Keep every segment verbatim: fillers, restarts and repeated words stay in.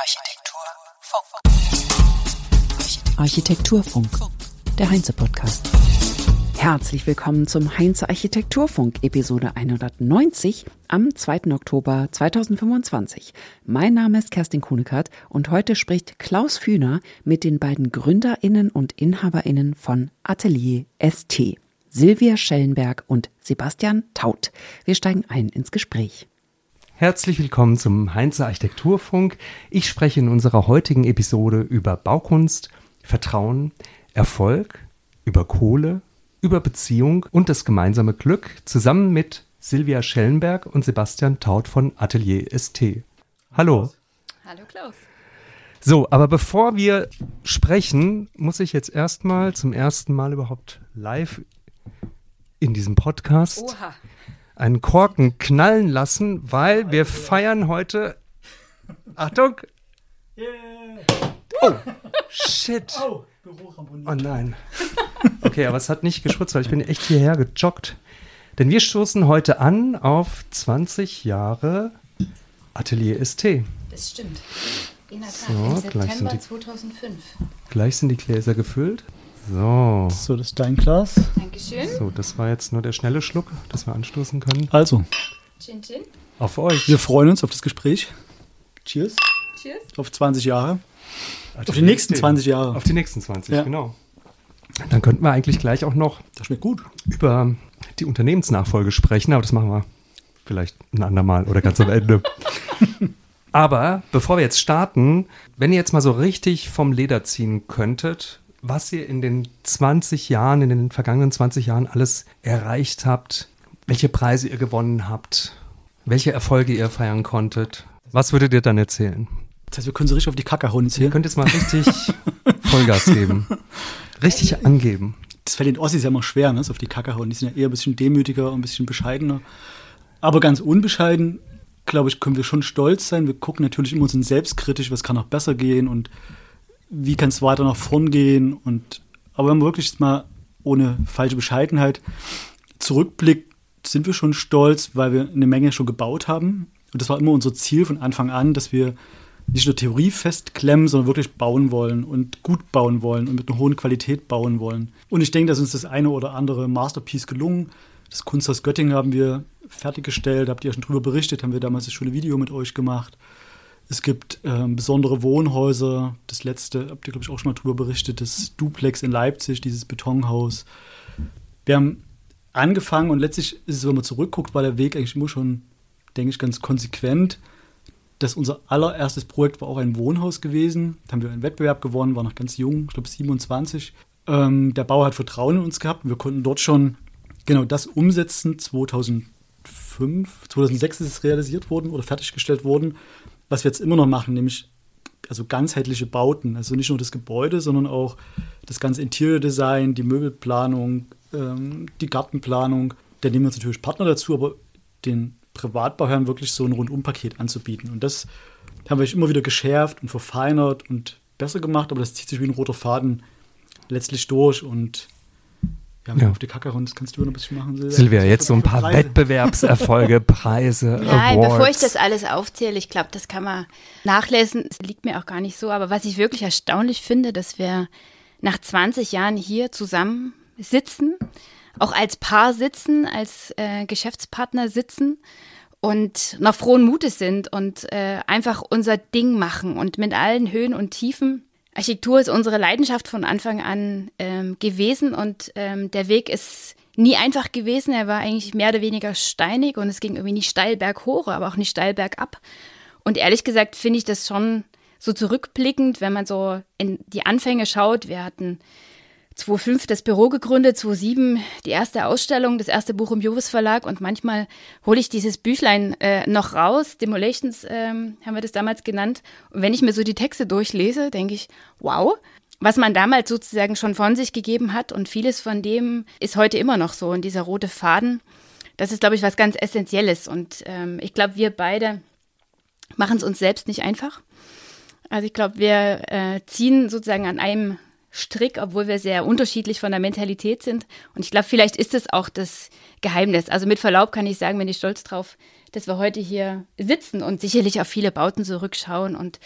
Architekturfunk. Architekturfunk, der Heinze-Podcast. Herzlich willkommen zum Heinze Architekturfunk, Episode hundertneunzig am zweiten Oktober zweitausendfünfundzwanzig. Mein Name ist Kerstin Kuhnekert und heute spricht Klaus Fühner mit den beiden GründerInnen und InhaberInnen von Atelier S T, Silvia Schellenberg und Sebastian Taut. Wir steigen ein ins Gespräch. Herzlich willkommen zum Heinze Architekturfunk. Ich spreche in unserer heutigen Episode über Baukunst, Vertrauen, Erfolg, über Kohle, über Beziehung und das gemeinsame Glück, zusammen mit Silvia Schellenberg und Sebastian Taut von Atelier S T. Hallo. Hallo Klaus. So, aber bevor wir sprechen, muss ich jetzt erstmal zum ersten Mal überhaupt live in diesem Podcast Oha. einen Korken knallen lassen, weil wir feiern heute, Achtung, oh, shit, Oh, Büroramponiert. oh nein, okay, aber es hat nicht geschwitzt, weil ich bin echt hierher gejoggt, denn wir stoßen heute an auf zwanzig Jahre Atelier S T. Das stimmt. In der Tat, So, im gleich sind September die- zweitausendfünf. Gleich sind die Gläser gefüllt. So, So, das ist dein Glas. Dankeschön. so, das war jetzt nur der schnelle Schluck, dass wir anstoßen können. Also, Chin Chin. Auf euch. wir freuen uns auf das Gespräch. Cheers. Cheers. Auf zwanzig Jahre. Atelier Auf die nächsten S T. zwanzig Jahre. Auf die nächsten zwanzig, Ja. genau. Dann könnten wir eigentlich gleich auch noch Das schmeckt gut. über die Unternehmensnachfolge sprechen, aber das machen wir vielleicht ein andermal oder ganz am Ende. Aber bevor wir jetzt starten, wenn ihr jetzt mal so richtig vom Leder ziehen könntet, was ihr in den zwanzig Jahren, in den vergangenen zwanzig Jahren alles erreicht habt, welche Preise ihr gewonnen habt, welche Erfolge ihr feiern konntet, was würdet ihr dann erzählen? Das heißt, wir können so richtig auf die Kacke hauen jetzt Ihr hier. könnt jetzt mal richtig Vollgas geben, richtig angeben. Das fällt den Ossis ja immer schwer, ne? So auf die Kacke hauen. Die sind ja eher ein bisschen demütiger und ein bisschen bescheidener. Aber ganz unbescheiden, glaube ich, können wir schon stolz sein. Wir gucken natürlich immer so selbstkritisch, was kann noch besser gehen und wie kann es weiter nach vorn gehen. Und, aber wenn man wirklich jetzt mal ohne falsche Bescheidenheit zurückblickt, sind wir schon stolz, weil wir eine Menge schon gebaut haben. Und das war immer unser Ziel von Anfang an, dass wir nicht nur Theorie festklemmen, sondern wirklich bauen wollen und gut bauen wollen und mit einer hohen Qualität bauen wollen. Und ich denke, dass uns das eine oder andere Masterpiece gelungen. Das Kunsthaus Göttingen haben wir fertiggestellt, habt ihr ja schon drüber berichtet, haben wir damals das schöne Video mit euch gemacht. Es gibt ähm, besondere Wohnhäuser. Das letzte, habt ihr, glaube ich, auch schon mal drüber berichtet, das Duplex in Leipzig, dieses Betonhaus. Wir haben angefangen und letztlich ist es, wenn man zurückguckt, war der Weg eigentlich immer schon, denke ich, ganz konsequent. Das unser allererstes Projekt war auch ein Wohnhaus gewesen. Da haben wir einen Wettbewerb gewonnen, war noch ganz jung, ich glaube siebenundzwanzig. Ähm, der Bauer hat Vertrauen in uns gehabt und wir konnten dort schon genau das umsetzen. zweitausendfünf, zweitausendsechs ist es realisiert worden oder fertiggestellt worden, was wir jetzt immer noch machen, nämlich also ganzheitliche Bauten. Also nicht nur das Gebäude, sondern auch das ganze Interior Design, die Möbelplanung, ähm, die Gartenplanung. Da nehmen wir uns natürlich Partner dazu, aber den Privatbauherren wirklich so ein Rundumpaket anzubieten. Und das haben wir immer wieder geschärft und verfeinert und besser gemacht, aber das zieht sich wie ein roter Faden letztlich durch und wir haben Ja. auf die Kacke und das kannst du noch ein bisschen machen, Silvia. Silvia, jetzt so ein paar Preise. Wettbewerbserfolge, Preise, Nein, Awards. bevor ich das alles aufzähle, ich glaube, das kann man nachlesen. Es liegt mir auch gar nicht so. Aber was ich wirklich erstaunlich finde, dass wir nach zwanzig Jahren hier zusammen sitzen, auch als Paar sitzen, als äh, Geschäftspartner sitzen und noch frohen Mutes sind und äh, einfach unser Ding machen und mit allen Höhen und Tiefen. Architektur ist unsere Leidenschaft von Anfang an ähm, gewesen und ähm, der Weg ist nie einfach gewesen. Er war eigentlich mehr oder weniger steinig und es ging irgendwie nicht steil berghoch, aber auch nicht steil bergab. Und ehrlich gesagt finde ich das schon so zurückblickend, wenn man so in die Anfänge schaut. Wir hatten zweitausendfünf das Büro gegründet, zweitausendsieben die erste Ausstellung, das erste Buch im Jovis Verlag und manchmal hole ich dieses Büchlein äh, noch raus, Demolitions ähm, haben wir das damals genannt. Und wenn ich mir so die Texte durchlese, denke ich, wow, was man damals sozusagen schon von sich gegeben hat und vieles von dem ist heute immer noch so. Und dieser rote Faden, das ist, glaube ich, was ganz Essentielles. Und ähm, ich glaube, wir beide machen es uns selbst nicht einfach. Also ich glaube, wir äh, ziehen sozusagen an einem Strick, obwohl wir sehr unterschiedlich von der Mentalität sind. Und ich glaube, vielleicht ist es auch das Geheimnis. Also mit Verlaub kann ich sagen, bin ich stolz drauf, dass wir heute hier sitzen und sicherlich auf viele Bauten zurückschauen und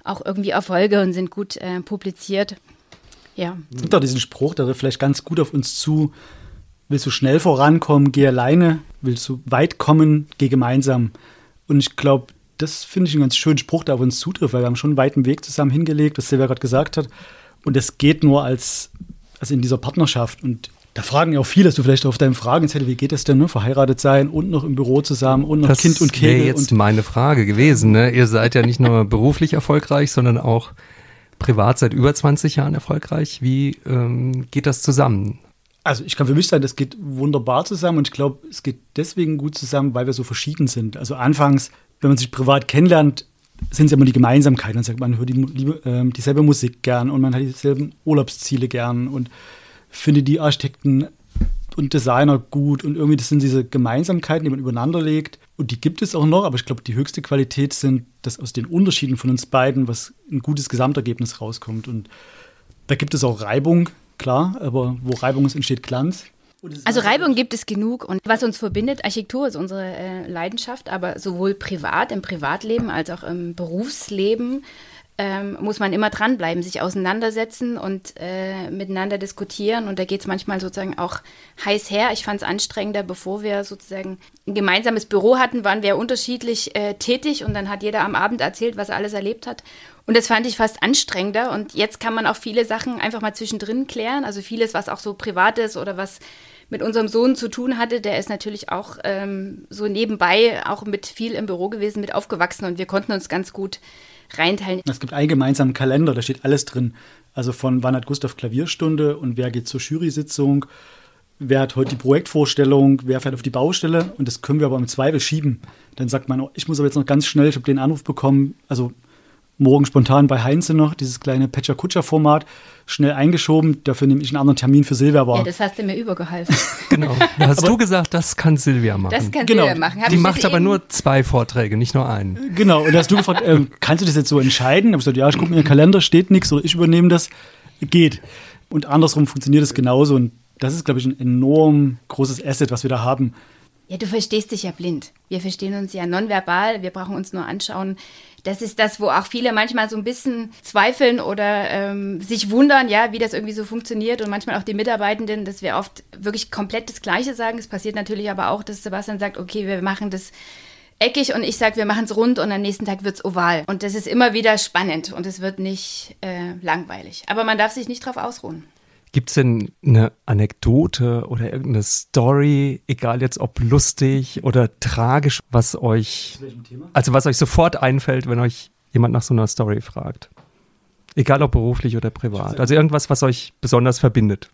auch irgendwie Erfolge und sind gut äh, publiziert. Ja. Es gibt auch diesen Spruch, der vielleicht ganz gut auf uns zu, willst du schnell vorankommen, geh alleine, willst du weit kommen, geh gemeinsam. Und ich glaube, das finde ich einen ganz schönen Spruch, der auf uns zutrifft, weil wir haben schon einen weiten Weg zusammen hingelegt, was Silvia gerade gesagt hat. Und das geht nur als, als in dieser Partnerschaft. Und da fragen ja auch viele, dass du vielleicht auf deinen Fragen jetzt hätte, wie geht das denn, ne? Verheiratet sein und noch im Büro zusammen und noch das Kind und Kegel. Das wäre jetzt und meine Frage gewesen. Ne? Ihr seid ja nicht nur beruflich erfolgreich, sondern auch privat seit über zwanzig Jahren erfolgreich. Wie ähm, geht das zusammen? Also ich kann für mich sagen, das geht wunderbar zusammen und ich glaube, es geht deswegen gut zusammen, weil wir so verschieden sind. Also anfangs, wenn man sich privat kennenlernt, sind es immer die Gemeinsamkeiten. Dann sagt man, man hört die, äh, dieselbe Musik gern und man hat dieselben Urlaubsziele gern und findet die Architekten und Designer gut und irgendwie das sind diese Gemeinsamkeiten, die man übereinander legt und die gibt es auch noch, aber ich glaube, die höchste Qualität sind, dass aus den Unterschieden von uns beiden was ein gutes Gesamtergebnis rauskommt und da gibt es auch Reibung, klar, aber wo Reibung ist, entsteht Glanz. Also Reibung gibt es genug und was uns verbindet, Architektur ist unsere äh, Leidenschaft, aber sowohl privat, im Privatleben als auch im Berufsleben ähm, muss man immer dranbleiben, sich auseinandersetzen und äh, miteinander diskutieren und da geht es manchmal sozusagen auch heiß her. Ich fand es anstrengender, bevor wir sozusagen ein gemeinsames Büro hatten, waren wir unterschiedlich äh, tätig und dann hat jeder am Abend erzählt, was er alles erlebt hat. Und das fand ich fast anstrengender und jetzt kann man auch viele Sachen einfach mal zwischendrin klären, also vieles, was auch so privat ist oder was mit unserem Sohn zu tun hatte, der ist natürlich auch ähm, so nebenbei auch mit viel im Büro gewesen, mit aufgewachsen und wir konnten uns ganz gut reinteilen. Es gibt einen gemeinsamen Kalender, da steht alles drin. Also von wann hat Gustav Klavierstunde und wer geht zur Jury-Sitzung, wer hat heute die Projektvorstellung, wer fährt auf die Baustelle und das können wir aber im Zweifel schieben. Dann sagt man, oh, ich muss aber jetzt noch ganz schnell, ich habe den Anruf bekommen, also morgen spontan bei Heinze noch, dieses kleine Petscher-Kutscher-Format, schnell eingeschoben, dafür nehme ich einen anderen Termin für Silvia wahr. Ja, das hast du mir übergeholfen. Genau, da hast aber du gesagt, das kann Silvia machen. Das kann genau. Silvia machen. Hab Die ich macht aber nur zwei Vorträge, nicht nur einen. Genau, und da hast du gefragt, ähm, kannst du das jetzt so entscheiden? Da habe ich gesagt, ja, ich gucke mir den Kalender, steht nichts oder ich übernehme das, geht. Und andersrum funktioniert es genauso und das ist, glaube ich, ein enorm großes Asset, was wir da haben. Ja, du verstehst dich ja blind. Wir verstehen uns ja nonverbal, wir brauchen uns nur anschauen. Das ist das, wo auch viele manchmal so ein bisschen zweifeln oder ähm, sich wundern, ja, wie das irgendwie so funktioniert und manchmal auch die Mitarbeitenden, dass wir oft wirklich komplett das Gleiche sagen. Es passiert natürlich aber auch, dass Sebastian sagt, okay, wir machen das eckig und ich sage, wir machen es rund und am nächsten Tag wird es oval. Und das ist immer wieder spannend und es wird nicht äh, langweilig. Aber man darf sich nicht drauf ausruhen. Gibt es denn eine Anekdote oder irgendeine Story, egal jetzt ob lustig oder tragisch, was euch, also was euch sofort einfällt, wenn euch jemand nach so einer Story fragt? Egal ob beruflich oder privat. Also irgendwas, was euch besonders verbindet.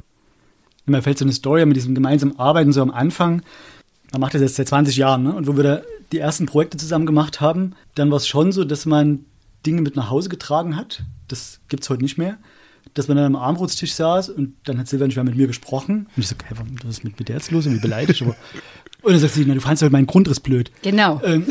Mir fällt so eine Story mit diesem gemeinsamen Arbeiten so am Anfang. Man macht das jetzt seit zwanzig Jahren, ne? Und wo wir da die ersten Projekte zusammen gemacht haben, dann war es schon so, dass man Dinge mit nach Hause getragen hat. Das gibt es heute nicht mehr. Dass man dann am Armbrotstisch saß und dann hat Silvia nicht mehr mit mir gesprochen. Und ich so, hey, was ist mit, mit der jetzt los? Und wie beleidigt. Aber und dann sagt sie, na, du fandst halt meinen Grundriss blöd. Genau. Ähm,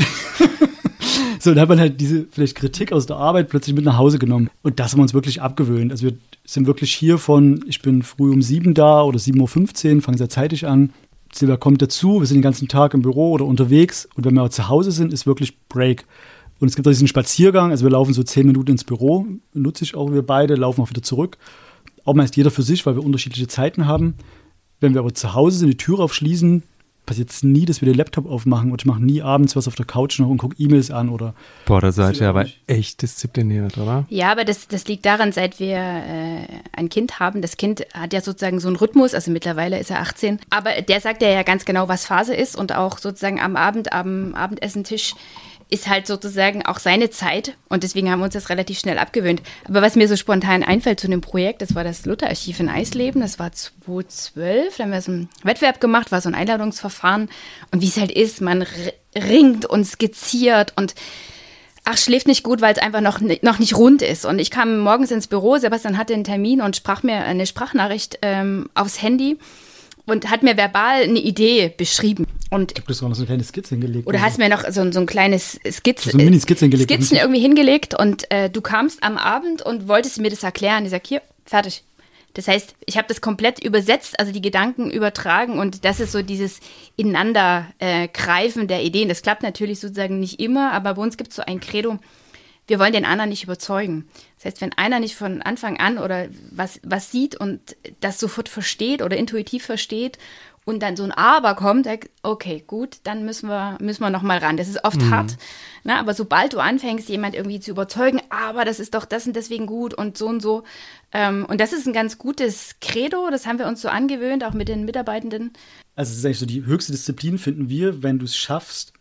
so, dann hat man halt diese vielleicht Kritik aus der Arbeit plötzlich mit nach Hause genommen. Und das haben wir uns wirklich abgewöhnt. Also wir sind wirklich hier von, ich bin früh um sieben da oder sieben Uhr fünfzehn, fangen sehr zeitig an. Silvia kommt dazu, wir sind den ganzen Tag im Büro oder unterwegs. Und wenn wir zu Hause sind, ist wirklich Break. Und es gibt auch diesen Spaziergang, also wir laufen so zehn Minuten ins Büro, nutze ich auch wir beide, laufen auch wieder zurück. Auch meist jeder für sich, weil wir unterschiedliche Zeiten haben. Wenn wir aber zu Hause sind, die Tür aufschließen, passiert es nie, dass wir den Laptop aufmachen und ich mache nie abends was auf der Couch noch und gucke E-Mails an oder. Boah, da seid ihr aber echt diszipliniert, oder? Ja, aber das, das liegt daran, seit wir äh, ein Kind haben. Das Kind hat ja sozusagen so einen Rhythmus, also mittlerweile ist er achtzehn, aber der sagt ja ganz genau, was Phase ist und auch sozusagen am Abend, am Abendessentisch ist halt sozusagen auch seine Zeit und deswegen haben wir uns das relativ schnell abgewöhnt. Aber was mir so spontan einfällt zu dem Projekt, das war das Luther-Archiv in Eisleben, das war zweitausendzwölf, da haben wir so einen Wettbewerb gemacht, war so ein Einladungsverfahren und wie es halt ist, man ringt und skizziert und ach, schläft nicht gut, weil es einfach noch, noch nicht rund ist. Und ich kam morgens ins Büro, Sebastian hatte einen Termin und sprach mir eine Sprachnachricht ähm, aufs Handy und hat mir verbal eine Idee beschrieben. Und ich habe das auch noch so eine kleine Skizze hingelegt. Oder hast mir noch so, so ein kleines Skizze, so eine Mini-Skizze hingelegt. Skizzen irgendwie hingelegt und äh, du kamst am Abend und wolltest mir das erklären. Ich sag, hier, fertig. Das heißt, ich habe das komplett übersetzt, also die Gedanken übertragen und das ist so dieses Ineinandergreifen äh, der Ideen. Das klappt natürlich sozusagen nicht immer, aber bei uns gibt es so ein Credo, wir wollen den anderen nicht überzeugen. Das heißt, wenn einer nicht von Anfang an oder was, was sieht und das sofort versteht oder intuitiv versteht und dann so ein Aber kommt, okay, gut, dann müssen wir, müssen wir noch mal ran. Das ist oft mhm. hart. Ne? Aber sobald du anfängst, jemand irgendwie zu überzeugen, aber das ist doch das und deswegen gut und so und so. Ähm, und das ist ein ganz gutes Credo, das haben wir uns so angewöhnt, auch mit den Mitarbeitenden. Also es ist eigentlich so, die höchste Disziplin finden wir, wenn du es schaffst,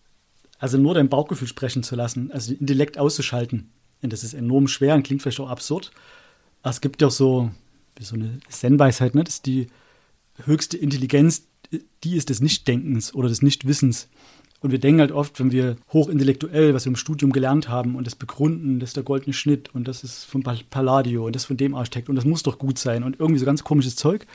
also nur dein Bauchgefühl sprechen zu lassen, also den Intellekt auszuschalten. Und das ist enorm schwer und klingt vielleicht auch absurd. Aber es gibt ja auch so, wie so eine Zen-Weisheit, ne? Das ist die höchste Intelligenz, die ist des Nichtdenkens oder des Nichtwissens. Und wir denken halt oft, wenn wir hochintellektuell, was wir im Studium gelernt haben und das begründen, das ist der goldene Schnitt und das ist von Palladio und das von dem Architekt und das muss doch gut sein und irgendwie so ganz komisches Zeug,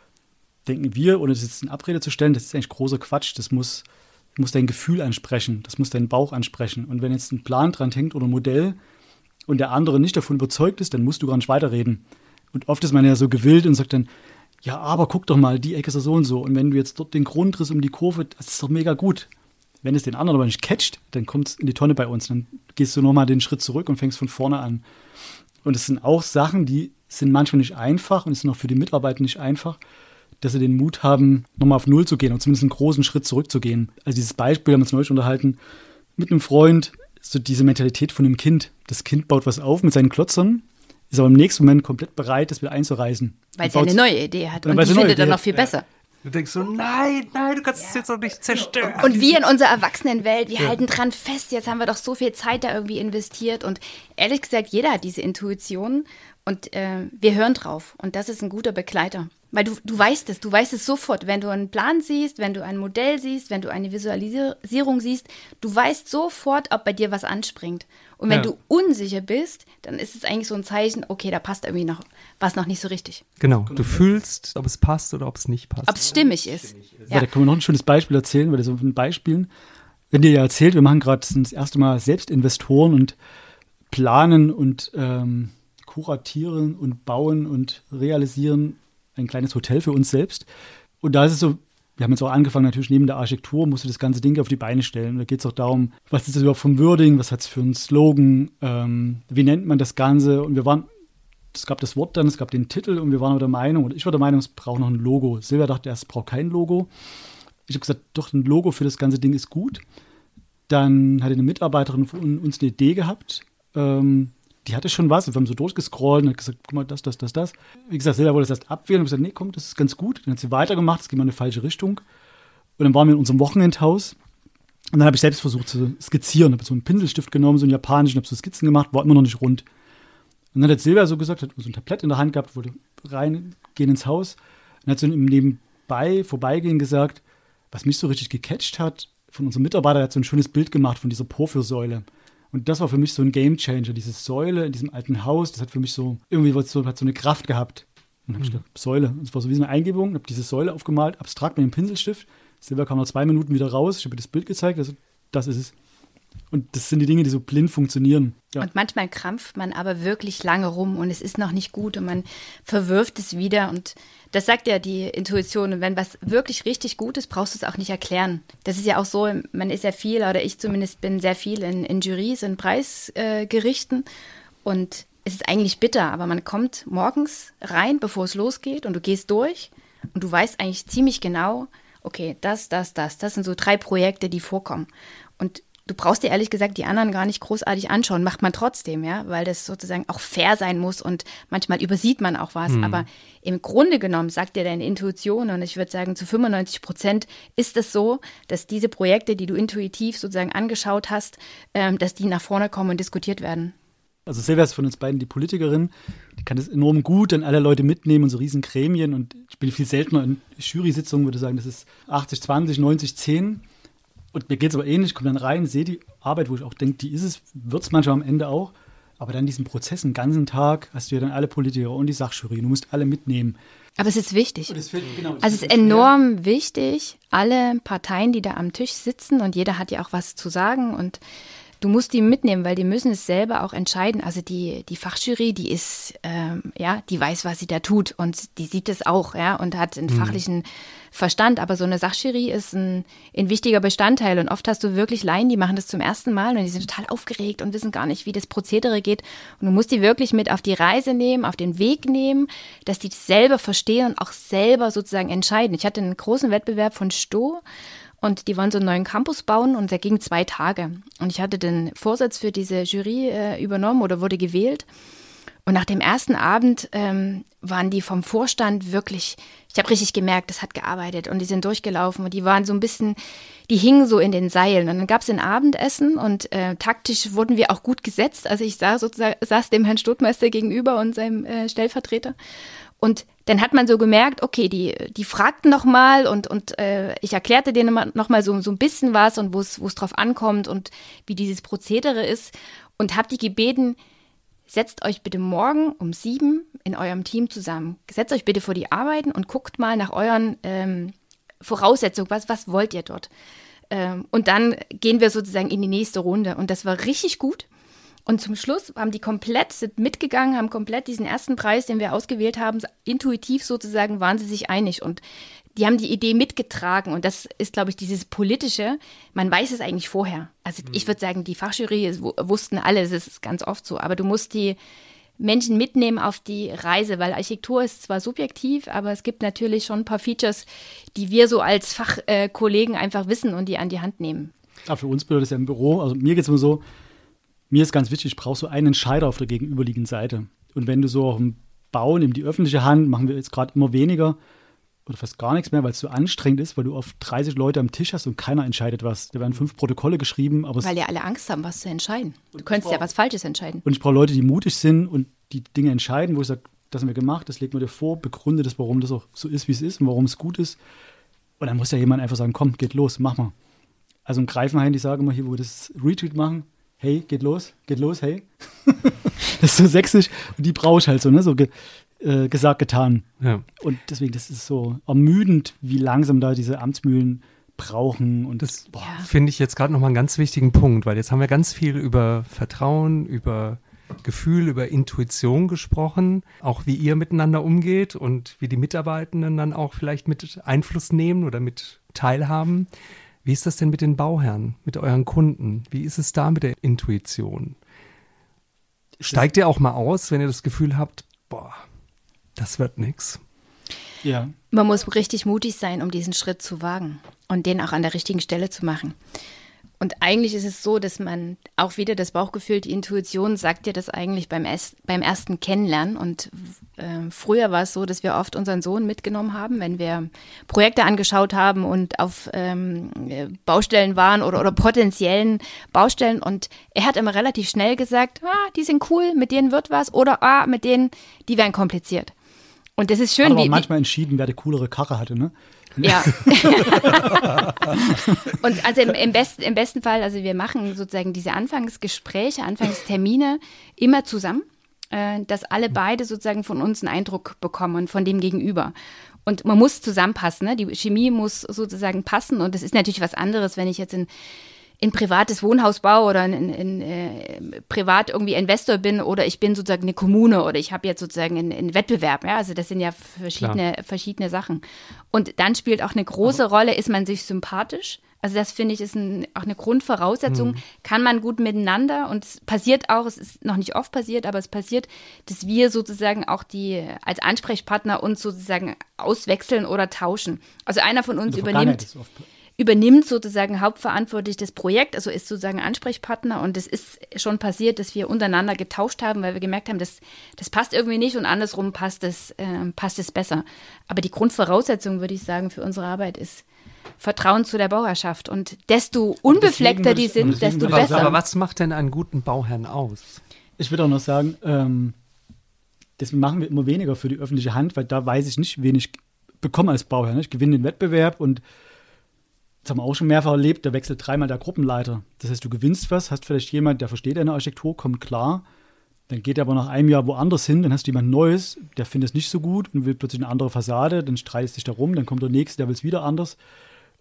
denken wir, ohne das jetzt in Abrede zu stellen, das ist eigentlich großer Quatsch, das muss, muss dein Gefühl ansprechen, das muss deinen Bauch ansprechen. Und wenn jetzt ein Plan dran hängt oder ein Modell und der andere nicht davon überzeugt ist, dann musst du gar nicht weiterreden. Und oft ist man ja so gewillt und sagt dann, ja, aber guck doch mal, die Ecke ist ja so und so. Und wenn du jetzt dort den Grundriss um die Kurve, das ist doch mega gut. Wenn es den anderen aber nicht catcht, dann kommt es in die Tonne bei uns. Dann gehst du nochmal den Schritt zurück und fängst von vorne an. Und es sind auch Sachen, die sind manchmal nicht einfach und es sind auch für die Mitarbeiter nicht einfach, dass sie den Mut haben, nochmal auf Null zu gehen und zumindest einen großen Schritt zurückzugehen. Also dieses Beispiel, haben wir uns neulich unterhalten, mit einem Freund, so diese Mentalität von einem Kind. Das Kind baut was auf mit seinen Klotzern, ist aber im nächsten Moment komplett bereit, das wieder einzureißen. Weil es ja eine neue Idee hat und, und die findet er noch viel ja. besser. Du denkst so, nein, nein, du kannst es ja. jetzt noch nicht zerstören. Und wir in unserer Erwachsenenwelt, wir ja. halten dran fest, jetzt haben wir doch so viel Zeit da irgendwie investiert. Und ehrlich gesagt, jeder hat diese Intuition und äh, wir hören drauf. Und das ist ein guter Begleiter. Weil du, du weißt es, du weißt es sofort, wenn du einen Plan siehst, wenn du ein Modell siehst, wenn du eine Visualisierung siehst, du weißt sofort, ob bei dir was anspringt. Und wenn ja. du unsicher bist, dann ist es eigentlich so ein Zeichen, okay, da passt irgendwie noch was noch nicht so richtig. Genau, du fühlst, ob es passt oder ob es nicht passt. Ob es stimmig ist. Ja. Ja, da können wir noch ein schönes Beispiel erzählen, weil das so ein Beispielen, wenn dir ja erzählt, wir machen gerade das erste Mal selbst Investoren und planen und ähm, kuratieren und bauen und realisieren ein kleines Hotel für uns selbst. Und da ist es so, wir haben jetzt auch angefangen, natürlich neben der Architektur musst du das ganze Ding auf die Beine stellen. Und da geht es auch darum, was ist das überhaupt vom Wording, was hat es für einen Slogan, ähm, wie nennt man das Ganze? Und wir waren, es gab das Wort dann, es gab den Titel und wir waren aber der Meinung, oder ich war der Meinung, es braucht noch ein Logo. Silvia dachte erst, es braucht kein Logo. Ich habe gesagt, doch, ein Logo für das ganze Ding ist gut. Dann hatte eine Mitarbeiterin von uns eine Idee gehabt, ähm, die hatte schon was. Wir haben so durchgescrollt und hat gesagt, guck mal, das, das, das, das. Wie gesagt, Silvia wollte das erst abwählen und gesagt, nee, komm, das ist ganz gut. Dann hat sie weitergemacht, es ging mal in eine falsche Richtung. Und dann waren wir in unserem Wochenendhaus und dann habe ich selbst versucht zu skizzieren. Habe so einen Pinselstift genommen, so einen japanischen, habe so Skizzen gemacht, war immer noch nicht rund. Und dann hat Silvia so gesagt, hat so ein Tablett in der Hand gehabt, wollte reingehen ins Haus und hat so im Nebenbei, Vorbeigehen gesagt, was mich so richtig gecatcht hat, von unserem Mitarbeiter, der hat so ein schönes Bild gemacht von dieser Porphyrsäule. Und das war für mich so ein Gamechanger, diese Säule in diesem alten Haus, das hat für mich so, irgendwie so, hat so eine Kraft gehabt. Und dann habe ich gedacht, Säule. Und es war so wie so eine Eingebung, habe diese Säule aufgemalt, abstrakt mit dem Pinselstift. Silvia kam nach zwei Minuten wieder raus, ich habe ihr das Bild gezeigt, also das ist es. Und das sind die Dinge, die so blind funktionieren. Ja. Und manchmal krampft man aber wirklich lange rum und es ist noch nicht gut und man verwirft es wieder. Und das sagt ja die Intuition. Und wenn was wirklich richtig gut ist, brauchst du es auch nicht erklären. Das ist ja auch so, man ist ja viel, oder ich zumindest bin sehr viel in, in Jurys, in Preisgerichten. Äh, und es ist eigentlich bitter, aber man kommt morgens rein, bevor es losgeht und du gehst durch und du weißt eigentlich ziemlich genau, okay, das, das, das, das sind so drei Projekte, die vorkommen. Und du brauchst dir ehrlich gesagt die anderen gar nicht großartig anschauen, macht man trotzdem, ja, weil das sozusagen auch fair sein muss und manchmal übersieht man auch was. Hm. Aber im Grunde genommen sagt dir deine Intuition, und ich würde sagen, zu fünfundneunzig Prozent ist es so, dass diese Projekte, die du intuitiv sozusagen angeschaut hast, ähm, dass die nach vorne kommen und diskutiert werden. Also Silvia ist von uns beiden die Politikerin, die kann das enorm gut, dann alle Leute mitnehmen und so riesen Gremien, und ich bin viel seltener in Jury-Sitzungen, würde sagen, das ist achtzig zwanzig, neunzig zehn. Und mir geht es aber ähnlich, ich komme dann rein, sehe die Arbeit, wo ich auch denke, die ist es, wird es manchmal am Ende auch. Aber dann diesen Prozess, den ganzen Tag, hast du ja dann alle Politiker und die Sachjury, du musst alle mitnehmen. Aber es ist wichtig. Das fällt, genau, das also es ist enorm schwer. wichtig, alle Parteien, die da am Tisch sitzen, und jeder hat ja auch was zu sagen, und du musst die mitnehmen, weil die müssen es selber auch entscheiden. Also die, die Fachjury, die ist, ähm, ja, die weiß, was sie da tut und die sieht es auch, ja, und hat einen mhm. fachlichen Verstand. Aber so eine Sachjury ist ein, ein wichtiger Bestandteil und oft hast du wirklich Laien, die machen das zum ersten Mal und die sind total aufgeregt und wissen gar nicht, wie das Prozedere geht. Und du musst die wirklich mit auf die Reise nehmen, auf den Weg nehmen, dass die das selber verstehen und auch selber sozusagen entscheiden. Ich hatte einen großen Wettbewerb von Sto. Und die wollen so einen neuen Campus bauen und der ging zwei Tage. Und ich hatte den Vorsitz für diese Jury äh, übernommen oder wurde gewählt. Und nach dem ersten Abend ähm, waren die vom Vorstand wirklich, ich habe richtig gemerkt, das hat gearbeitet. Und die sind durchgelaufen und die waren so ein bisschen, die hingen so in den Seilen. Und dann gab es ein Abendessen und äh, taktisch wurden wir auch gut gesetzt. Also ich saß, sozusagen, saß dem Herrn Stotmeister gegenüber und seinem äh, Stellvertreter. Und dann hat man so gemerkt, okay, die, die fragten noch mal und, und äh, ich erklärte denen noch mal so, so ein bisschen was und wo es wo es drauf ankommt und wie dieses Prozedere ist und habe die gebeten, setzt euch bitte morgen um sieben in eurem Team zusammen. Setzt euch bitte vor die Arbeiten und guckt mal nach euren ähm, Voraussetzungen, was, was wollt ihr dort? Ähm, und dann gehen wir sozusagen in die nächste Runde und das war richtig gut. Und zum Schluss haben die komplett, sind mitgegangen, haben komplett diesen ersten Preis, den wir ausgewählt haben, intuitiv sozusagen waren sie sich einig. Und die haben die Idee mitgetragen. Und das ist, glaube ich, dieses Politische. Man weiß es eigentlich vorher. Also mhm. ich würde sagen, die Fachjury es wussten alle, es ist ganz oft so. Aber du musst die Menschen mitnehmen auf die Reise, weil Architektur ist zwar subjektiv, aber es gibt natürlich schon ein paar Features, die wir so als Fachkollegen einfach wissen und die an die Hand nehmen. Ja, für uns bedeutet es ja im Büro, also mir geht es immer so, mir ist ganz wichtig, ich brauche so einen Entscheider auf der gegenüberliegenden Seite. Und wenn du so auf dem Bau, nimm die öffentliche Hand, machen wir jetzt gerade immer weniger oder fast gar nichts mehr, weil es so anstrengend ist, weil du oft dreißig Leute am Tisch hast und keiner entscheidet was. Da werden fünf Protokolle geschrieben. Aber weil ja alle Angst haben, was zu entscheiden. Du könntest ja was Falsches entscheiden. Und ich brauche Leute, die mutig sind und die Dinge entscheiden, wo ich sage, das haben wir gemacht, das legt man dir vor, begründe das, warum das auch so ist, wie es ist und warum es gut ist. Und dann muss ja jemand einfach sagen, komm, geht los, mach mal. Also im Greifenhain, die sagen immer hier, wo wir das Retweet machen, hey, geht los, geht los, hey. Das ist so sächsisch und die brauche ich halt so, ne, so ge, äh, gesagt, getan. Ja. Und deswegen, das ist so ermüdend, wie langsam da diese Amtsmühlen brauchen. Und das ja. finde ich jetzt gerade nochmal einen ganz wichtigen Punkt, weil jetzt haben wir ganz viel über Vertrauen, über Gefühl, über Intuition gesprochen, auch wie ihr miteinander umgeht und wie die Mitarbeitenden dann auch vielleicht mit Einfluss nehmen oder mit teilhaben. Wie ist das denn mit den Bauherren, mit euren Kunden? Wie ist es da mit der Intuition? Steigt ihr auch mal aus, wenn ihr das Gefühl habt, boah, das wird nix? Ja. Man muss richtig mutig sein, um diesen Schritt zu wagen und den auch an der richtigen Stelle zu machen. Und eigentlich ist es so, dass man auch wieder das Bauchgefühl, die Intuition sagt dir das eigentlich beim, es, beim ersten Kennenlernen. Und äh, früher war es so, dass wir oft unseren Sohn mitgenommen haben, wenn wir Projekte angeschaut haben und auf ähm, Baustellen waren oder, oder potenziellen Baustellen. Und er hat immer relativ schnell gesagt, ah, die sind cool, mit denen wird was. Oder ah, mit denen, die werden kompliziert. Und das ist schön. Aber wie, manchmal entschieden, wer die coolere Karre hatte, ne? Ja. Und also im, im, besten, im besten Fall, also wir machen sozusagen diese Anfangsgespräche, Anfangstermine immer zusammen, äh, dass alle beide sozusagen von uns einen Eindruck bekommen und von dem Gegenüber. Und man muss zusammenpassen, ne? Die Chemie muss sozusagen passen und das ist natürlich was anderes, wenn ich jetzt in in privates Wohnhaus baue oder in, in, in äh, privat irgendwie Investor bin oder ich bin sozusagen eine Kommune oder ich habe jetzt sozusagen einen, einen Wettbewerb. Ja? Also das sind ja verschiedene, verschiedene Sachen. Und dann spielt auch eine große also. Rolle, ist man sich sympathisch? Also das finde ich ist ein, auch eine Grundvoraussetzung. Mhm. Kann man gut miteinander und es passiert auch, es ist noch nicht oft passiert, aber es passiert, dass wir sozusagen auch die als Ansprechpartner uns sozusagen auswechseln oder tauschen. Also einer von uns übernimmt übernimmt sozusagen hauptverantwortlich das Projekt, also ist sozusagen Ansprechpartner und es ist schon passiert, dass wir untereinander getauscht haben, weil wir gemerkt haben, das, das passt irgendwie nicht und andersrum passt es, äh, passt es besser. Aber die Grundvoraussetzung, würde ich sagen, für unsere Arbeit ist Vertrauen zu der Bauherrschaft und desto unbefleckter die sind, desto aber, besser. Aber was macht denn einen guten Bauherrn aus? Ich würde auch noch sagen, ähm, deswegen machen wir immer weniger für die öffentliche Hand, weil da weiß ich nicht, wen ich bekomme als Bauherr. Ne? Ich gewinne den Wettbewerb und das haben wir auch schon mehrfach erlebt, da wechselt dreimal der Gruppenleiter. Das heißt, du gewinnst was, hast vielleicht jemand, der versteht deine Architektur, kommt klar, dann geht er aber nach einem Jahr woanders hin, dann hast du jemand Neues, der findet es nicht so gut und will plötzlich eine andere Fassade, dann streitest dich darum, dann kommt der Nächste, der will es wieder anders.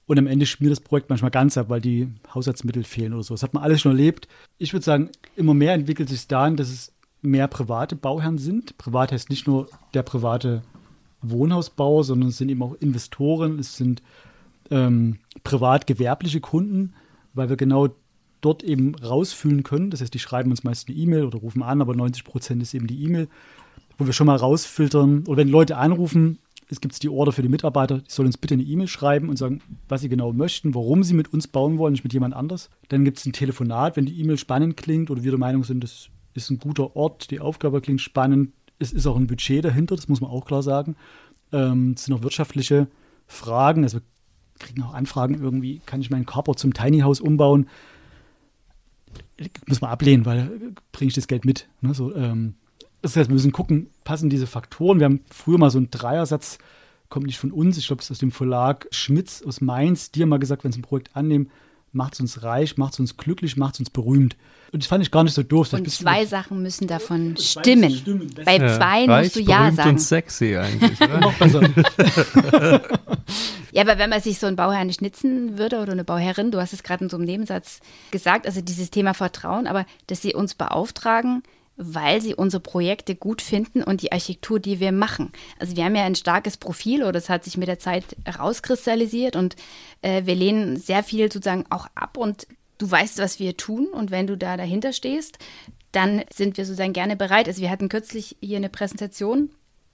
Und am Ende schmiert das Projekt manchmal ganz ab, weil die Haushaltsmittel fehlen oder so. Das hat man alles schon erlebt. Ich würde sagen, immer mehr entwickelt sich dahin, dass es mehr private Bauherren sind. Privat heißt nicht nur der private Wohnhausbauer, sondern es sind eben auch Investoren, es sind ähm, privat-gewerbliche Kunden, weil wir genau dort eben rausfühlen können. Das heißt, die schreiben uns meist eine E-Mail oder rufen an, aber neunzig Prozent ist eben die E-Mail, wo wir schon mal rausfiltern. Oder wenn Leute anrufen, es gibt die Order für die Mitarbeiter, die sollen uns bitte eine E-Mail schreiben und sagen, was sie genau möchten, warum sie mit uns bauen wollen, nicht mit jemand anders. Dann gibt es ein Telefonat, wenn die E-Mail spannend klingt oder wir der Meinung sind, das ist ein guter Ort, die Aufgabe klingt spannend. Es ist auch ein Budget dahinter, das muss man auch klar sagen. Ähm, es sind auch wirtschaftliche Fragen. Also wir kriegen auch Anfragen irgendwie, kann ich meinen Carport zum Tiny House umbauen? Muss man ablehnen, weil bringe ich das Geld mit. Ne? So, ähm, das heißt, wir müssen gucken, passen diese Faktoren. Wir haben früher mal so einen Dreiersatz, kommt nicht von uns, ich glaube, es ist aus dem Verlag Schmitz aus Mainz. Die haben mal gesagt, wenn sie ein Projekt annehmen, macht es uns reich, macht es uns glücklich, macht es uns berühmt. Und das fand ich gar nicht so doof. Und zwei Sachen müssen davon stimmen. stimmen. Bei ja, zwei reich, musst du Ja berühmt sagen. Und sexy eigentlich, oder? Noch besser. Ja, aber wenn man sich so einen Bauherrn schnitzen würde oder eine Bauherrin, du hast es gerade in so einem Nebensatz gesagt, also dieses Thema Vertrauen, aber dass sie uns beauftragen, weil sie unsere Projekte gut finden und die Architektur, die wir machen. Also wir haben ja ein starkes Profil oder das hat sich mit der Zeit herauskristallisiert und äh, wir lehnen sehr viel sozusagen auch ab und du weißt, was wir tun und wenn du da dahinter stehst, dann sind wir sozusagen gerne bereit. Also wir hatten kürzlich hier eine Präsentation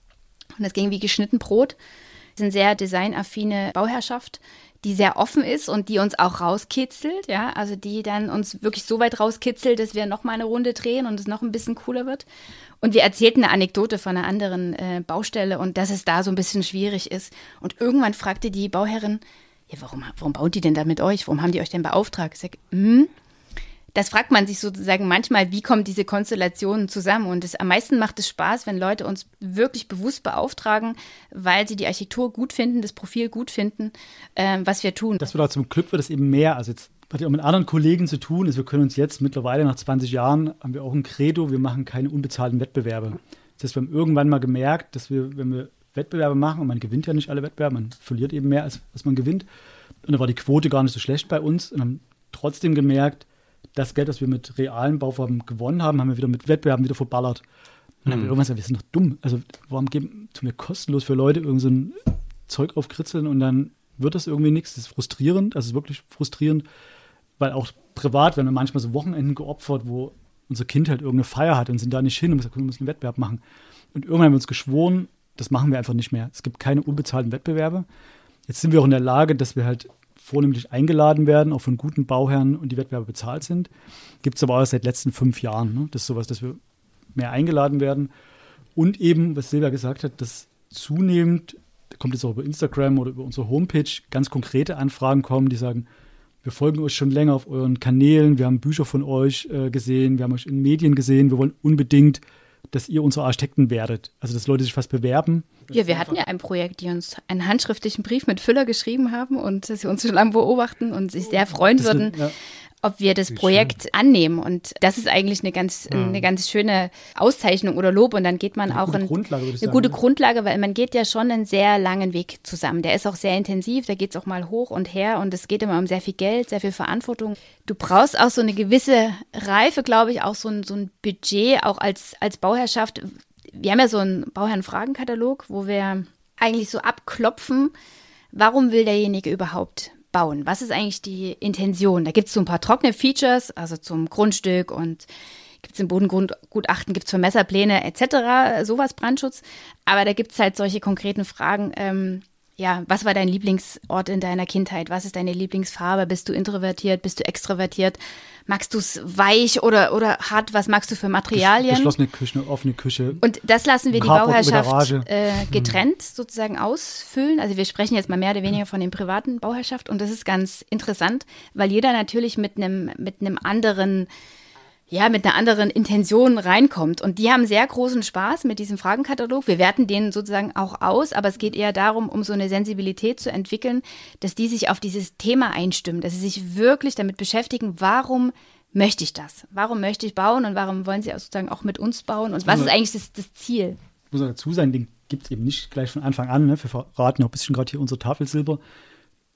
und das ging wie geschnitten Brot. Wir sind sehr designaffine Bauherrschaft, die sehr offen ist und die uns auch rauskitzelt, ja, also die dann uns wirklich so weit rauskitzelt, dass wir noch mal eine Runde drehen und es noch ein bisschen cooler wird. Und wir erzählten eine Anekdote von einer anderen äh, Baustelle und dass es da so ein bisschen schwierig ist. Und irgendwann fragte die Bauherrin, ja, warum, warum baut die denn da mit euch? Warum haben die euch denn beauftragt? Ich sage, hm, das fragt man sich sozusagen manchmal, wie kommen diese Konstellationen zusammen? Und es, am meisten macht es Spaß, wenn Leute uns wirklich bewusst beauftragen, weil sie die Architektur gut finden, das Profil gut finden, äh, was wir tun. Das wird auch zum Glück wird es eben mehr. Also jetzt hat ja auch mit anderen Kollegen zu tun. Also wir können uns jetzt mittlerweile nach zwanzig Jahren, haben wir auch ein Credo, wir machen keine unbezahlten Wettbewerbe. Das heißt, wir haben irgendwann mal gemerkt, dass wir, wenn wir Wettbewerbe machen, und man gewinnt ja nicht alle Wettbewerbe, man verliert eben mehr, als was man gewinnt. Und da war die Quote gar nicht so schlecht bei uns und haben trotzdem gemerkt, das Geld, das wir mit realen Bauvorhaben gewonnen haben, haben wir wieder mit Wettbewerben wieder verballert. Und dann haben wir irgendwann gesagt, wir sind doch dumm. Also warum geben, tun wir kostenlos für Leute irgend so ein Zeug aufkritzeln und dann wird das irgendwie nichts. Das ist frustrierend, also es ist wirklich frustrierend, weil auch privat werden wir manchmal so Wochenenden geopfert, wo unser Kind halt irgendeine Feier hat und sind da nicht hin und wir sagen, wir müssen einen Wettbewerb machen. Und irgendwann haben wir uns geschworen, das machen wir einfach nicht mehr. Es gibt keine unbezahlten Wettbewerbe. Jetzt sind wir auch in der Lage, dass wir halt vornehmlich eingeladen werden, auch von guten Bauherren und die Wettbewerbe bezahlt sind. Gibt es aber auch seit den letzten fünf Jahren. Ne? Das ist sowas, dass wir mehr eingeladen werden. Und eben, was Silvia gesagt hat, dass zunehmend, da kommt jetzt auch über Instagram oder über unsere Homepage, ganz konkrete Anfragen kommen, die sagen, wir folgen euch schon länger auf euren Kanälen, wir haben Bücher von euch äh, gesehen, wir haben euch in Medien gesehen, wir wollen unbedingt, dass ihr unsere Architekten werdet. Also, dass Leute sich fast bewerben. Ja, wir hatten ja ein Projekt, die uns einen handschriftlichen Brief mit Füller geschrieben haben und dass sie uns schon lange beobachten und sich sehr freuen Das würden, sind, ja. ob wir das Projekt annehmen. Und das ist eigentlich eine ganz, Ja. eine ganz schöne Auszeichnung oder Lob. Und dann geht man Eine auch gute in Grundlage, würde ich eine sagen, gute ne? Grundlage, weil man geht ja schon einen sehr langen Weg zusammen. Der ist auch sehr intensiv, da geht es auch mal hoch und her und es geht immer um sehr viel Geld, sehr viel Verantwortung. Du brauchst auch so eine gewisse Reife, glaube ich, auch so ein, so ein Budget, auch als, als Bauherrschaft. Wir haben ja so einen Bauherren-Fragenkatalog, wo wir eigentlich so abklopfen, warum will derjenige überhaupt bauen? Was ist eigentlich die Intention? Da gibt es so ein paar trockene Features, also zum Grundstück und gibt es im Bodengutachten, gibt es Vermesserpläne et cetera, sowas, Brandschutz. Aber da gibt es halt solche konkreten Fragen, ähm, ja, was war dein Lieblingsort in deiner Kindheit? Was ist deine Lieblingsfarbe? Bist du introvertiert? Bist du extrovertiert? Magst du es weich oder, oder hart? Was magst du für Materialien? Geschlossene Küche, offene Küche. Und das lassen wir die Carport mit Bauherrschaft Garage. äh, getrennt sozusagen ausfüllen. Also wir sprechen jetzt mal mehr oder weniger von den privaten Bauherrschaft und das ist ganz interessant, weil jeder natürlich mit einem mit einem anderen ja, mit einer anderen Intention reinkommt. Und die haben sehr großen Spaß mit diesem Fragenkatalog. Wir werten den sozusagen auch aus, aber es geht eher darum, um so eine Sensibilität zu entwickeln, dass die sich auf dieses Thema einstimmen, dass sie sich wirklich damit beschäftigen, warum möchte ich das? Warum möchte ich bauen und warum wollen sie sozusagen auch mit uns bauen? Und was ist eigentlich das, das Ziel? Ich muss dazu sagen, den gibt es eben nicht gleich von Anfang an. Ne? Wir verraten auch ein bisschen gerade hier unser Tafelsilber.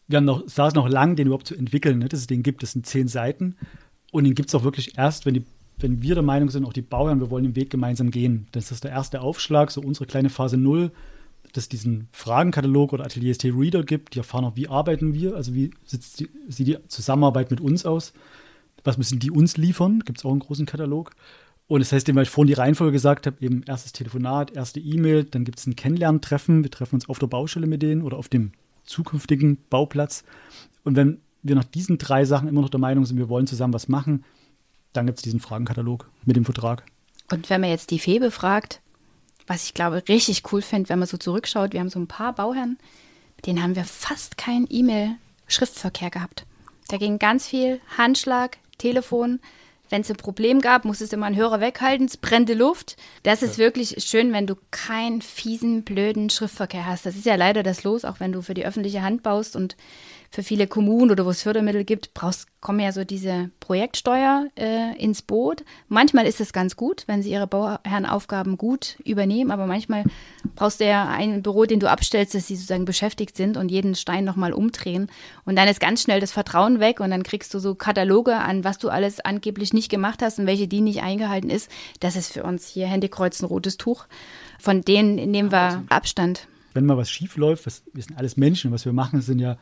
wir haben noch, saßen noch lang, den überhaupt zu entwickeln, ne? Dass es den gibt, das sind zehn Seiten. Und den gibt es auch wirklich erst, wenn, die, wenn wir der Meinung sind, auch die Bauherren, wir wollen den Weg gemeinsam gehen. Das ist der erste Aufschlag, so unsere kleine Phase Null, dass es diesen Fragenkatalog oder Atelier S T Reader gibt. Die erfahren auch, wie arbeiten wir, also wie sitzt die, sieht die Zusammenarbeit mit uns aus. Was müssen die uns liefern? Gibt es auch einen großen Katalog. Und das heißt, weil ich vorhin die Reihenfolge gesagt habe, eben erstes Telefonat, erste E-Mail, dann gibt es ein Kennenlerntreffen. Wir treffen uns auf der Baustelle mit denen oder auf dem zukünftigen Bauplatz. Und wenn wir nach diesen drei Sachen immer noch der Meinung sind, wir wollen zusammen was machen, dann gibt es diesen Fragenkatalog mit dem Vertrag. Und wenn man jetzt die Fee befragt, was ich glaube richtig cool finde, wenn man so zurückschaut, wir haben so ein paar Bauherren, mit denen haben wir fast keinen E-Mail-Schriftverkehr gehabt. Da ging ganz viel Handschlag, Telefon. Wenn es ein Problem gab, musstest du immer einen Hörer weghalten, es brennte Luft. Das ist ja wirklich schön, wenn du keinen fiesen, blöden Schriftverkehr hast. Das ist ja leider das Los, auch wenn du für die öffentliche Hand baust und für viele Kommunen oder wo es Fördermittel gibt, brauchst, kommen ja so diese Projektsteuer äh, ins Boot. Manchmal ist es ganz gut, wenn sie ihre Bauherrenaufgaben gut übernehmen, aber manchmal brauchst du ja ein Büro, den du abstellst, dass sie sozusagen beschäftigt sind und jeden Stein nochmal umdrehen. Und dann ist ganz schnell das Vertrauen weg und dann kriegst du so Kataloge an, was du alles angeblich nicht gemacht hast und welche die nicht eingehalten ist. Das ist für uns hier Händekreuzen rotes Tuch. Von denen nehmen wir Abstand. Wenn mal was schief läuft, was, wir sind alles Menschen, was wir machen, sind ja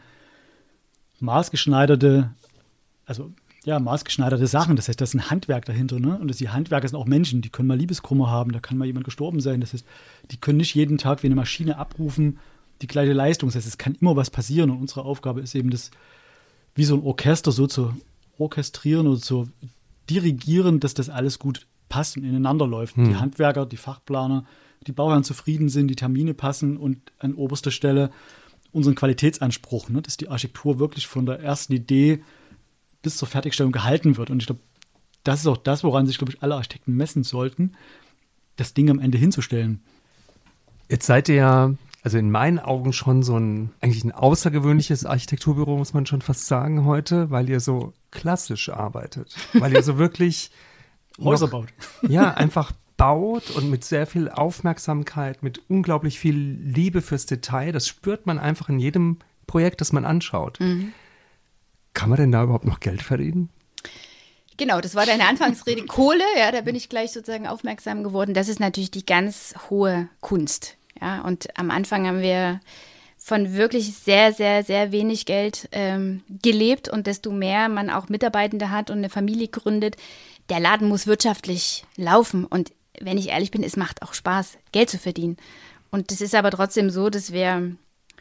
maßgeschneiderte, also ja, maßgeschneiderte Sachen. Das heißt, da ist ein Handwerk dahinter, ne? Und das, die Handwerker sind auch Menschen, die können mal Liebeskummer haben, da kann mal jemand gestorben sein. Das heißt, die können nicht jeden Tag wie eine Maschine abrufen, die gleiche Leistung. Das heißt, es kann immer was passieren und unsere Aufgabe ist eben, das wie so ein Orchester so zu orchestrieren oder zu dirigieren, dass das alles gut passt und ineinander läuft. Hm. Die Handwerker, die Fachplaner, die Bauherren zufrieden sind, die Termine passen und an oberster Stelle unseren Qualitätsanspruch, ne, dass die Architektur wirklich von der ersten Idee bis zur Fertigstellung gehalten wird. Und ich glaube, das ist auch das, woran sich, glaube ich, alle Architekten messen sollten, das Ding am Ende hinzustellen. Jetzt seid ihr ja, also in meinen Augen schon so ein, eigentlich ein außergewöhnliches Architekturbüro, muss man schon fast sagen heute, weil ihr so klassisch arbeitet. Weil ihr so wirklich Häuser noch, baut. Ja, einfach baut und mit sehr viel Aufmerksamkeit, mit unglaublich viel Liebe fürs Detail. Das spürt man einfach in jedem Projekt, das man anschaut. Mhm. Kann man denn da überhaupt noch Geld verdienen? Genau, das war deine Anfangsrede. Kohle, ja, da bin ich gleich sozusagen aufmerksam geworden. Das ist natürlich die ganz hohe Kunst. Ja, und am Anfang haben wir von wirklich sehr, sehr, sehr wenig Geld ähm, gelebt. Und desto mehr man auch Mitarbeitende hat und eine Familie gründet, der Laden muss wirtschaftlich laufen. Und wenn ich ehrlich bin, es macht auch Spaß, Geld zu verdienen. Und es ist aber trotzdem so, dass wir,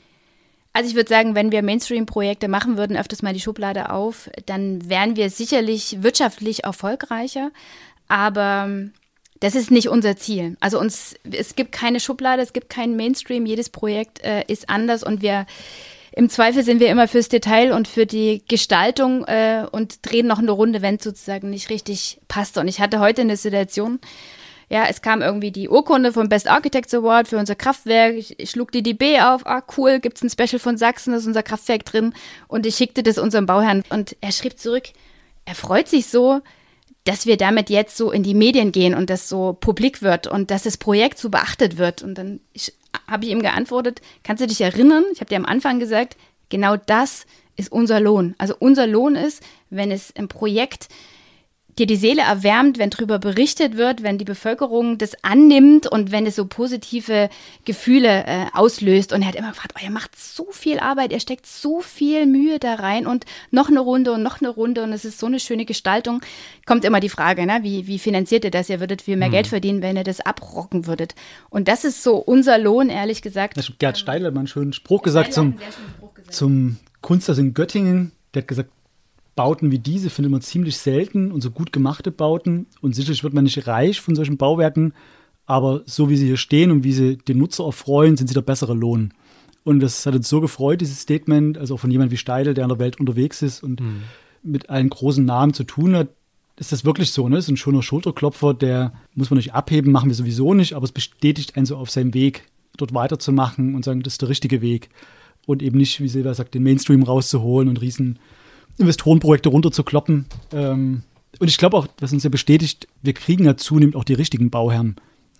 also ich würde sagen, wenn wir Mainstream-Projekte machen würden, öfters mal die Schublade auf, dann wären wir sicherlich wirtschaftlich erfolgreicher. Aber das ist nicht unser Ziel. Also uns, es gibt keine Schublade, es gibt keinen Mainstream. Jedes Projekt äh, ist anders und wir im Zweifel sind wir immer fürs Detail und für die Gestaltung äh, und drehen noch eine Runde, wenn es sozusagen nicht richtig passt. Und ich hatte heute eine Situation, ja, es kam irgendwie die Urkunde vom Best Architects Award für unser Kraftwerk. Ich, ich schlug die D B auf. Ah, cool, gibt's ein Special von Sachsen, da ist unser Kraftwerk drin. Und ich schickte das unserem Bauherrn. Und er schrieb zurück, er freut sich so, dass wir damit jetzt so in die Medien gehen und das so publik wird und dass das Projekt so beachtet wird. Und dann habe ich ihm geantwortet, kannst du dich erinnern? Ich habe dir am Anfang gesagt, genau das ist unser Lohn. Also unser Lohn ist, wenn es im Projekt dir die Seele erwärmt, wenn darüber berichtet wird, wenn die Bevölkerung das annimmt und wenn es so positive Gefühle äh, auslöst. Und er hat immer gefragt, oh, er macht so viel Arbeit, er steckt so viel Mühe da rein und noch eine Runde und noch eine Runde und es ist so eine schöne Gestaltung. Kommt immer die Frage, ne? wie, wie finanziert ihr das? Ihr würdet viel mehr mhm. Geld verdienen, wenn ihr das abrocken würdet. Und das ist so unser Lohn, ehrlich gesagt. Gerd Steidl hat mal einen schönen Spruch gesagt, zum, Spruch gesagt. zum Kunsthaus in Göttingen. Der hat gesagt, Bauten wie diese findet man ziemlich selten und so gut gemachte Bauten. Und sicherlich wird man nicht reich von solchen Bauwerken, aber so wie sie hier stehen und wie sie den Nutzer erfreuen, sind sie der bessere Lohn. Und das hat uns so gefreut, dieses Statement, also auch von jemandem wie Steidl, der in der Welt unterwegs ist und mhm. mit allen großen Namen zu tun hat. Ist das wirklich so, ne? Das ist ein schöner Schulterklopfer, der muss man nicht abheben, machen wir sowieso nicht, aber es bestätigt einen so auf seinem Weg, dort weiterzumachen und sagen, das ist der richtige Weg. Und eben nicht, wie Silvia sagt, den Mainstream rauszuholen und riesen Investorenprojekte runterzukloppen. Und ich glaube auch, was uns ja bestätigt, wir kriegen ja zunehmend auch die richtigen Bauherren.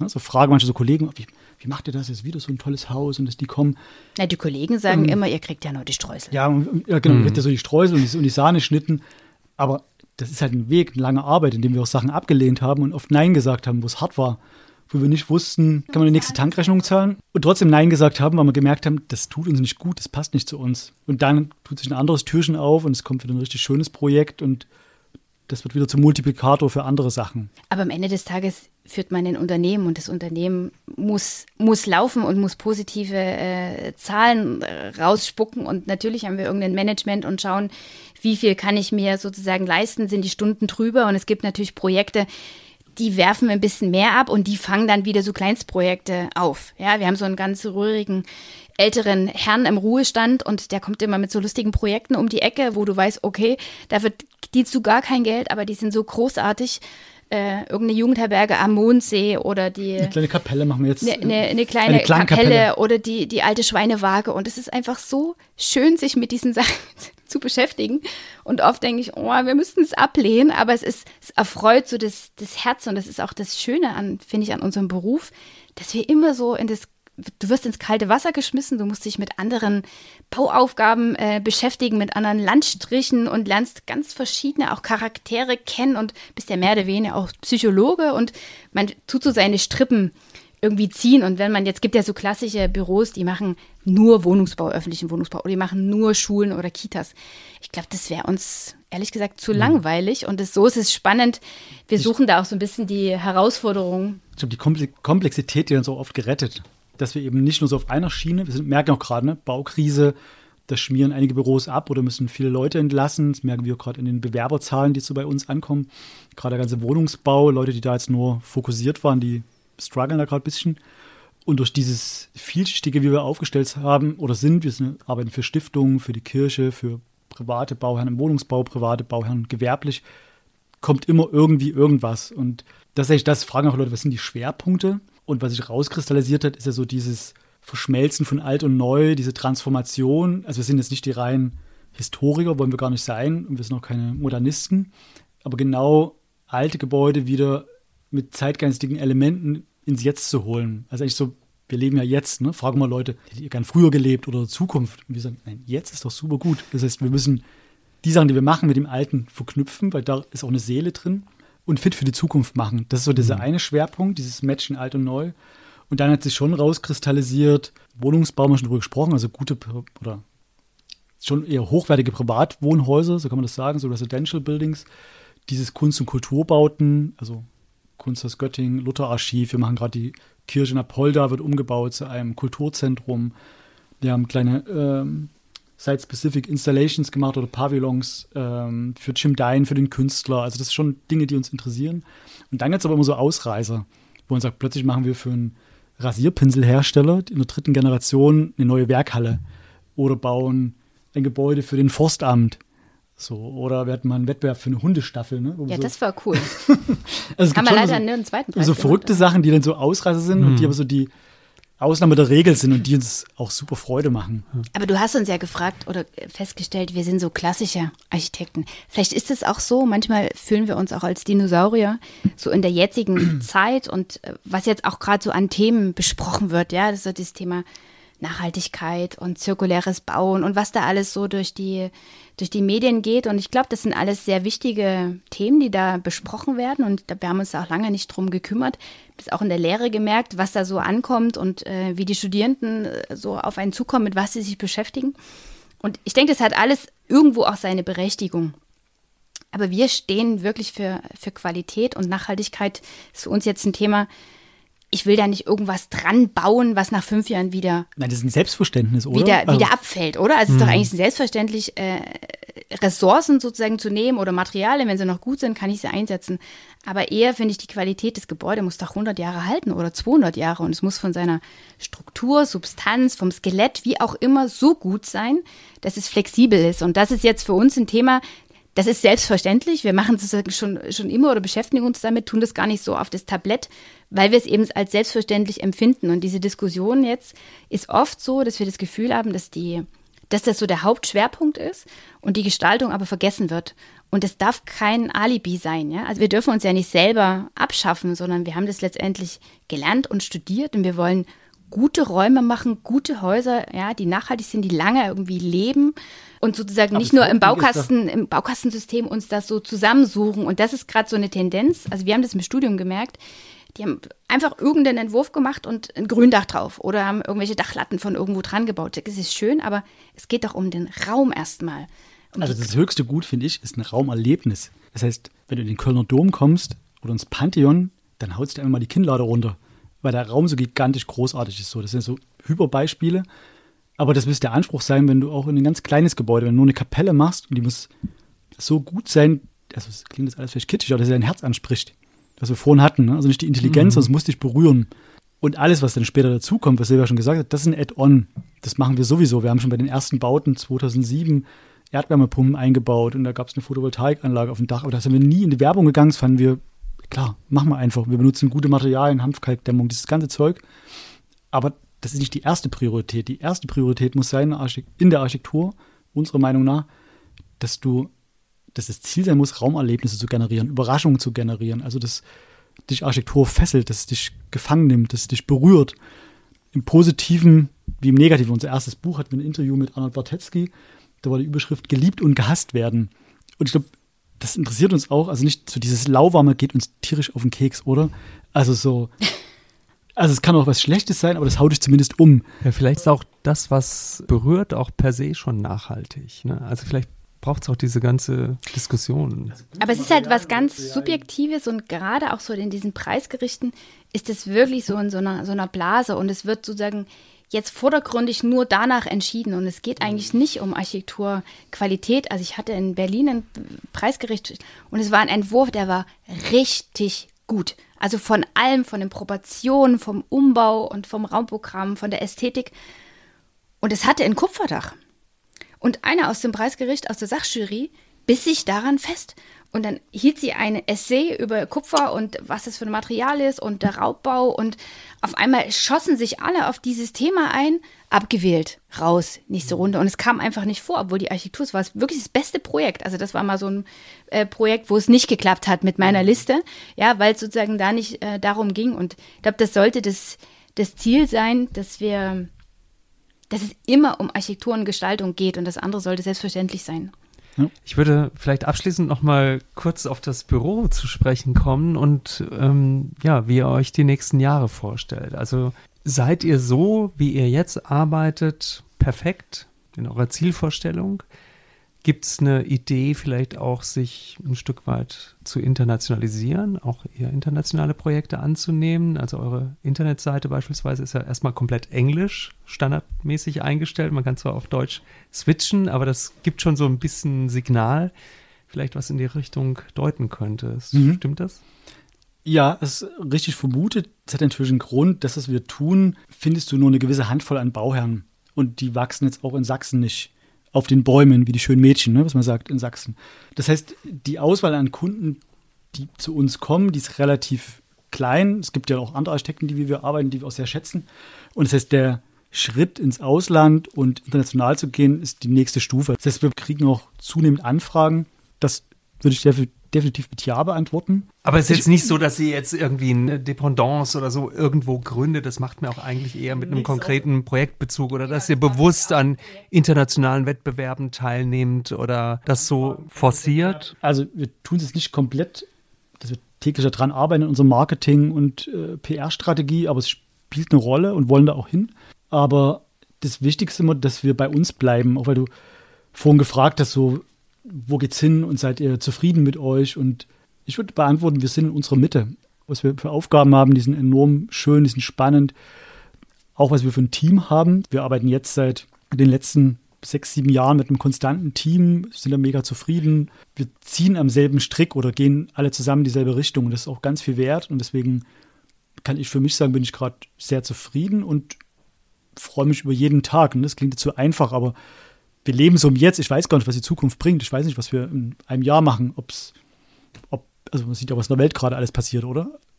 Ne? So fragen manche so Kollegen, wie, wie macht ihr das jetzt wieder, so ein tolles Haus und dass die kommen. Na, die Kollegen sagen ähm, immer, ihr kriegt ja nur die Streusel. Ja, ja genau, Mhm. ihr kriegt ja so die Streusel und die, und die Sahneschnitten, aber das ist halt ein Weg, eine lange Arbeit, in dem wir auch Sachen abgelehnt haben und oft Nein gesagt haben, wo es hart war, wo wir nicht wussten, kann man die nächste Tankrechnung zahlen und trotzdem Nein gesagt haben, weil wir gemerkt haben, das tut uns nicht gut, das passt nicht zu uns. Und dann tut sich ein anderes Türchen auf und es kommt wieder ein richtig schönes Projekt und das wird wieder zum Multiplikator für andere Sachen. Aber am Ende des Tages führt man ein Unternehmen und das Unternehmen muss, muss laufen und muss positive äh, Zahlen äh, rausspucken. Und natürlich haben wir irgendein Management und schauen, wie viel kann ich mir sozusagen leisten, sind die Stunden drüber. Und es gibt natürlich Projekte, die werfen ein bisschen mehr ab und die fangen dann wieder so Kleinstprojekte auf. Ja, wir haben so einen ganz rührigen älteren Herrn im Ruhestand und der kommt immer mit so lustigen Projekten um die Ecke, wo du weißt, okay, da wird dienst du gar kein Geld, aber die sind so großartig. Äh, irgendeine Jugendherberge am Mondsee oder die Eine kleine Kapelle machen wir jetzt. Eine, eine, eine kleine eine Kapelle, Klangkapelle. oder die, die alte Schweinewaage. Und es ist einfach so schön, sich mit diesen Sachen zu beschäftigen. Und oft denke ich, oh, wir müssten es ablehnen, aber es ist, es erfreut so das, das Herz und das ist auch das Schöne an, finde ich, an unserem Beruf, dass wir immer so in das, du wirst ins kalte Wasser geschmissen, du musst dich mit anderen Bauaufgaben äh, beschäftigen, mit anderen Landstrichen und lernst ganz verschiedene auch Charaktere kennen und bist ja mehr oder weniger auch Psychologe und man tut so seine Strippen irgendwie ziehen. Und wenn man, jetzt gibt ja so klassische Büros, die machen nur Wohnungsbau, öffentlichen Wohnungsbau oder die machen nur Schulen oder Kitas. Ich glaube, das wäre uns ehrlich gesagt zu mhm. langweilig und das, so ist es spannend. Wir ich, suchen da auch so ein bisschen die Herausforderungen. Ich glaube, die Komplexität, die uns so oft gerettet, dass wir eben nicht nur so auf einer Schiene, wir sind, merken auch gerade, ne, Baukrise, da schmieren einige Büros ab oder müssen viele Leute entlassen. Das merken wir auch gerade in den Bewerberzahlen, die so bei uns ankommen. Gerade der ganze Wohnungsbau, Leute, die da jetzt nur fokussiert waren, die strugglen da gerade ein bisschen. Und durch dieses Vielschichtige, wie wir aufgestellt haben oder sind, wir sind, arbeiten für Stiftungen, für die Kirche, für private Bauherren im Wohnungsbau, private Bauherren gewerblich, kommt immer irgendwie irgendwas. Und das ist eigentlich das, fragen auch Leute, was sind die Schwerpunkte? Und was sich rauskristallisiert hat, ist ja so dieses Verschmelzen von alt und neu, diese Transformation. Also wir sind jetzt nicht die reinen Historiker, wollen wir gar nicht sein, und wir sind auch keine Modernisten. Aber genau alte Gebäude wieder mit zeitgeistigen Elementen ins Jetzt zu holen. Also eigentlich so, wir leben ja jetzt, ne? Fragen mal Leute, hättet ihr gern früher gelebt oder Zukunft? Und wir sagen, nein, jetzt ist doch super gut. Das heißt, wir müssen die Sachen, die wir machen, mit dem Alten verknüpfen, weil da ist auch eine Seele drin und fit für die Zukunft machen. Das ist so dieser mhm. eine Schwerpunkt, dieses Matchen alt und neu. Und dann hat sich schon rauskristallisiert, Wohnungsbau, haben wir schon drüber gesprochen, also gute oder schon eher hochwertige Privatwohnhäuser, so kann man das sagen, so Residential Buildings, dieses Kunst- und Kulturbauten, also Kunsthaus Göttingen, Lutherarchiv, wir machen gerade die Kirche in Apolda, wird umgebaut zu einem Kulturzentrum. Wir haben kleine ähm, Site-Specific Installations gemacht oder Pavillons ähm, für Jim Dine, für den Künstler. Also das sind schon Dinge, die uns interessieren. Und dann gibt es aber immer so Ausreißer, wo man sagt, plötzlich machen wir für einen Rasierpinselhersteller in der dritten Generation eine neue Werkhalle oder bauen ein Gebäude für den Forstamt. So, oder wir hatten mal einen Wettbewerb für eine Hundestaffel. Ne? Ja, so, das war cool. also es haben gibt wir schon leider so, nur einen zweiten Preis so gemacht, verrückte oder? Sachen, die dann so Ausreißer sind Mhm. und die aber so die Ausnahme der Regel sind und die uns auch super Freude machen. Aber du hast uns ja gefragt oder festgestellt, wir sind so klassische Architekten. Vielleicht ist es auch so, manchmal fühlen wir uns auch als Dinosaurier, so in der jetzigen Zeit und was jetzt auch gerade so an Themen besprochen wird, ja, das ist so das Thema Nachhaltigkeit und zirkuläres Bauen und was da alles so durch die, durch die Medien geht. Und ich glaube, das sind alles sehr wichtige Themen, die da besprochen werden. Und wir haben uns da auch lange nicht drum gekümmert. Das auch in der Lehre gemerkt, was da so ankommt und äh, wie die Studierenden äh, so auf einen zukommen, mit was sie sich beschäftigen. Und ich denke, das hat alles irgendwo auch seine Berechtigung. Aber wir stehen wirklich für, für Qualität und Nachhaltigkeit ist für uns jetzt ein Thema. Ich will da nicht irgendwas dran bauen, was nach fünf Jahren wieder, Nein, das ist ein Selbstverständnis, oder? wieder, Also, wieder abfällt, oder? Also es ist doch eigentlich selbstverständlich, äh, Ressourcen sozusagen zu nehmen oder Materialien, wenn sie noch gut sind, kann ich sie einsetzen. Aber eher finde ich, die Qualität des Gebäudes muss doch hundert Jahre halten oder zweihundert Jahre und es muss von seiner Struktur, Substanz, vom Skelett, wie auch immer, so gut sein, dass es flexibel ist. Und das ist jetzt für uns ein Thema, das ist selbstverständlich. Wir machen es schon, schon immer oder beschäftigen uns damit, tun das gar nicht so auf das Tablett, weil wir es eben als selbstverständlich empfinden. Und diese Diskussion jetzt ist oft so, dass wir das Gefühl haben, dass die dass das so der Hauptschwerpunkt ist und die Gestaltung aber vergessen wird. Und es darf kein Alibi sein. Ja? Also wir dürfen uns ja nicht selber abschaffen, sondern wir haben das letztendlich gelernt und studiert und wir wollen gute Räume machen, gute Häuser, ja, die nachhaltig sind, die lange irgendwie leben und sozusagen Aber nicht nur im Baukasten, Baukasten, im Baukastensystem uns das so zusammensuchen. Und das ist gerade so eine Tendenz. Also wir haben das im Studium gemerkt. Die haben einfach irgendeinen Entwurf gemacht und ein Gründach drauf oder haben irgendwelche Dachlatten von irgendwo dran gebaut. Das ist schön, aber es geht doch um den Raum erstmal. Um also das höchste Gut, finde ich, ist ein Raumerlebnis. Das heißt, wenn du in den Kölner Dom kommst oder ins Pantheon, dann haust du einfach mal die Kinnlade runter, weil der Raum so gigantisch großartig ist. So, das sind so Hyperbeispiele. Aber das müsste der Anspruch sein, wenn du auch in ein ganz kleines Gebäude, wenn du nur eine Kapelle machst und die muss so gut sein, also das klingt das alles vielleicht kitschig, aber dass er dein Herz anspricht. Was wir vorhin hatten, ne? Also nicht die Intelligenz, sondern es muss dich berühren. Und alles, was dann später dazukommt, was Silvia schon gesagt hat, das ist ein Add-on. Das machen wir sowieso. Wir haben schon bei den ersten Bauten zweitausendsieben Erdwärmepumpen eingebaut und da gab es eine Photovoltaikanlage auf dem Dach. Aber da sind wir nie in die Werbung gegangen. Das fanden wir, klar, machen wir einfach. Wir benutzen gute Materialien, Hanfkalkdämmung, dieses ganze Zeug. Aber das ist nicht die erste Priorität. Die erste Priorität muss sein, in der Architektur, unserer Meinung nach, dass du dass das Ziel sein muss, Raumerlebnisse zu generieren, Überraschungen zu generieren. Also, dass dich Architektur fesselt, dass es dich gefangen nimmt, dass es dich berührt. Im Positiven wie im Negativen. Unser erstes Buch hatten wir ein Interview mit Arnold Bartetzky. Da war die Überschrift geliebt und gehasst werden. Und ich glaube, das interessiert uns auch. Also nicht so dieses Lauwarme geht uns tierisch auf den Keks, oder? Also so, also es kann auch was Schlechtes sein, aber das haut dich zumindest um. Ja, vielleicht ist auch das, was berührt, auch per se schon nachhaltig. Ne? Also vielleicht braucht es auch diese ganze Diskussion. Aber es ist halt was ganz Subjektives und gerade auch so in diesen Preisgerichten ist es wirklich so in so einer, so einer Blase und es wird sozusagen jetzt vordergründig nur danach entschieden und es geht eigentlich nicht um Architekturqualität. Also ich hatte in Berlin ein Preisgericht und es war ein Entwurf, der war richtig gut. Also von allem, von den Proportionen, vom Umbau und vom Raumprogramm, von der Ästhetik. Und es hatte ein Kupferdach. Und einer aus dem Preisgericht, aus der Sachjury, biss sich daran fest. Und dann hielt sie ein Essay über Kupfer und was das für ein Material ist und der Raubbau. Und auf einmal schossen sich alle auf dieses Thema ein, abgewählt, raus, nächste Runde. Und es kam einfach nicht vor, obwohl die Architektur, es war wirklich das beste Projekt. Also das war mal so ein äh, Projekt, wo es nicht geklappt hat mit meiner Liste, ja, weil es sozusagen da nicht äh, darum ging. Und ich glaube, das sollte das, das Ziel sein, dass wir... dass es immer um Architektur und Gestaltung geht und das andere sollte selbstverständlich sein. Ich würde vielleicht abschließend noch mal kurz auf das Büro zu sprechen kommen und ähm, ja, wie ihr euch die nächsten Jahre vorstellt. Also seid ihr so, wie ihr jetzt arbeitet, perfekt in eurer Zielvorstellung? Gibt es eine Idee, vielleicht auch sich ein Stück weit zu internationalisieren, auch eher internationale Projekte anzunehmen? Also eure Internetseite beispielsweise ist ja erstmal komplett englisch, standardmäßig eingestellt. Man kann zwar auf Deutsch switchen, aber das gibt schon so ein bisschen Signal, vielleicht was in die Richtung deuten könnte. Mhm. Stimmt das? Ja, es ist richtig vermutet. Es hat natürlich einen Grund, dass was wir tun, findest du nur eine gewisse Handvoll an Bauherren. Und die wachsen jetzt auch in Sachsen nicht auf den Bäumen, wie die schönen Mädchen, ne, was man sagt in Sachsen. Das heißt, die Auswahl an Kunden, die zu uns kommen, die ist relativ klein. Es gibt ja auch andere Architekten, die wie wir arbeiten, die wir auch sehr schätzen. Und das heißt, der Schritt ins Ausland und international zu gehen, ist die nächste Stufe. Das heißt, wir kriegen auch zunehmend Anfragen. Das würde ich definitiv definitiv mit Ja beantworten. Aber es ist jetzt nicht so, dass ihr jetzt irgendwie eine Dependance oder so irgendwo gründet. Das macht mir auch eigentlich eher mit einem konkreten Projektbezug oder dass ihr bewusst an internationalen Wettbewerben teilnehmt oder das so forciert. Also wir tun es nicht komplett, dass wir täglich daran arbeiten in unserer Marketing- und äh, P R-Strategie, aber es spielt eine Rolle und wollen da auch hin. Aber das Wichtigste immer, dass wir bei uns bleiben, auch weil du vorhin gefragt hast, so wo geht's hin und seid ihr zufrieden mit euch? Und ich würde beantworten, wir sind in unserer Mitte. Was wir für Aufgaben haben, die sind enorm schön, die sind spannend. Auch was wir für ein Team haben. Wir arbeiten jetzt seit den letzten sechs, sieben Jahren mit einem konstanten Team, sind da mega zufrieden. Wir ziehen am selben Strick oder gehen alle zusammen in dieselbe Richtung. Und das ist auch ganz viel wert. Und deswegen kann ich für mich sagen, bin ich gerade sehr zufrieden und freue mich über jeden Tag. Und das klingt jetzt so einfach, aber wir leben so im Jetzt. Ich weiß gar nicht, was die Zukunft bringt. Ich weiß nicht, was wir in einem Jahr machen. Ob's, ob, also man sieht ja, was in der Welt gerade alles passiert, oder?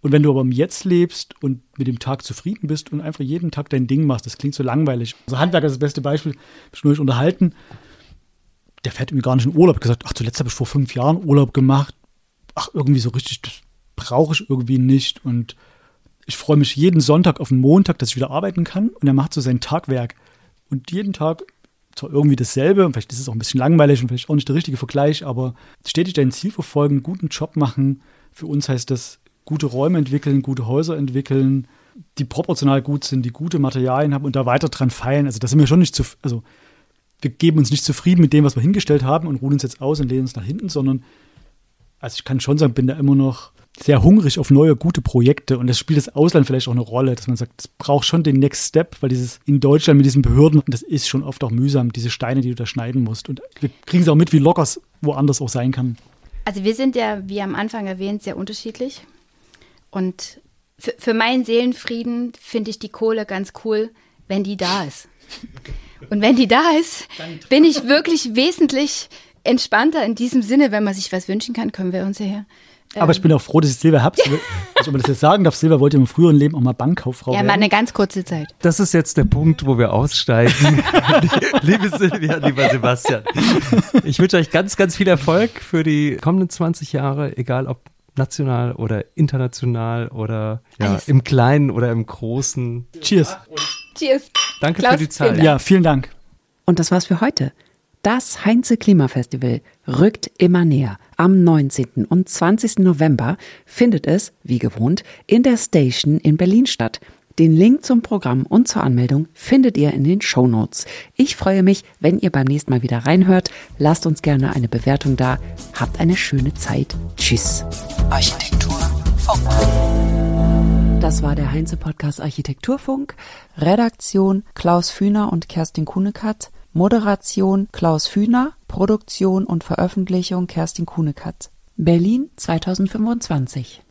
Und wenn du aber im Jetzt lebst und mit dem Tag zufrieden bist und einfach jeden Tag dein Ding machst, das klingt so langweilig. Also Handwerker ist das beste Beispiel, ich habe mich unterhalten, der fährt irgendwie gar nicht in Urlaub. Ich habe gesagt, ach, zuletzt habe ich vor fünf Jahren Urlaub gemacht. Ach, irgendwie so richtig, das brauche ich irgendwie nicht. Und ich freue mich jeden Sonntag auf den Montag, dass ich wieder arbeiten kann. Und er macht so sein Tagwerk. Und jeden Tag zwar irgendwie dasselbe, und vielleicht ist es auch ein bisschen langweilig und vielleicht auch nicht der richtige Vergleich, aber stetig dein Ziel verfolgen, einen guten Job machen. Für uns heißt das, gute Räume entwickeln, gute Häuser entwickeln, die proportional gut sind, die gute Materialien haben und da weiter dran feilen. Also da sind wir schon nicht zu, also wir geben uns nicht zufrieden mit dem, was wir hingestellt haben und ruhen uns jetzt aus und lehnen uns nach hinten, sondern also ich kann schon sagen, bin da immer noch sehr hungrig auf neue, gute Projekte und das spielt das Ausland vielleicht auch eine Rolle, dass man sagt, es braucht schon den Next Step, weil dieses in Deutschland mit diesen Behörden, das ist schon oft auch mühsam, diese Steine, die du da schneiden musst und wir kriegen es auch mit, wie locker es woanders auch sein kann. Also wir sind ja, wie am Anfang erwähnt, sehr unterschiedlich und für, für meinen Seelenfrieden finde ich die Kohle ganz cool, wenn die da ist. Und wenn die da ist, bin ich wirklich wesentlich entspannter in diesem Sinne, wenn man sich was wünschen kann, können wir uns ja hier. Ähm Aber ich bin auch froh, dass ich Silvia habe. Also, ob man das jetzt sagen darf, Silvia wollte im früheren Leben auch mal Bankkauffrau ja, werden. mal eine ganz kurze Zeit. Das ist jetzt der Punkt, wo wir aussteigen. Liebe Silvia, lieber Sebastian. Ich wünsche euch ganz, ganz viel Erfolg für die kommenden zwanzig Jahre, egal ob national oder international oder ja, im Kleinen oder im Großen. Cheers. Cheers. Danke Klaus, für die Zeit. vielen Ja, vielen Dank. Und das war's für heute. Das Heinze Klimafestival rückt immer näher. Am neunzehnten und zwanzigsten November findet es, wie gewohnt, in der Station in Berlin statt. Den Link zum Programm und zur Anmeldung findet ihr in den Shownotes. Ich freue mich, wenn ihr beim nächsten Mal wieder reinhört. Lasst uns gerne eine Bewertung da. Habt eine schöne Zeit. Tschüss. Architekturfunk. Das war der Heinze-Podcast Architekturfunk. Redaktion Klaus Fühner und Kerstin Kuhnekatz. Moderation Klaus Fühner. Produktion und Veröffentlichung Kerstin Kuhnekatz. Berlin zweitausendfünfundzwanzig.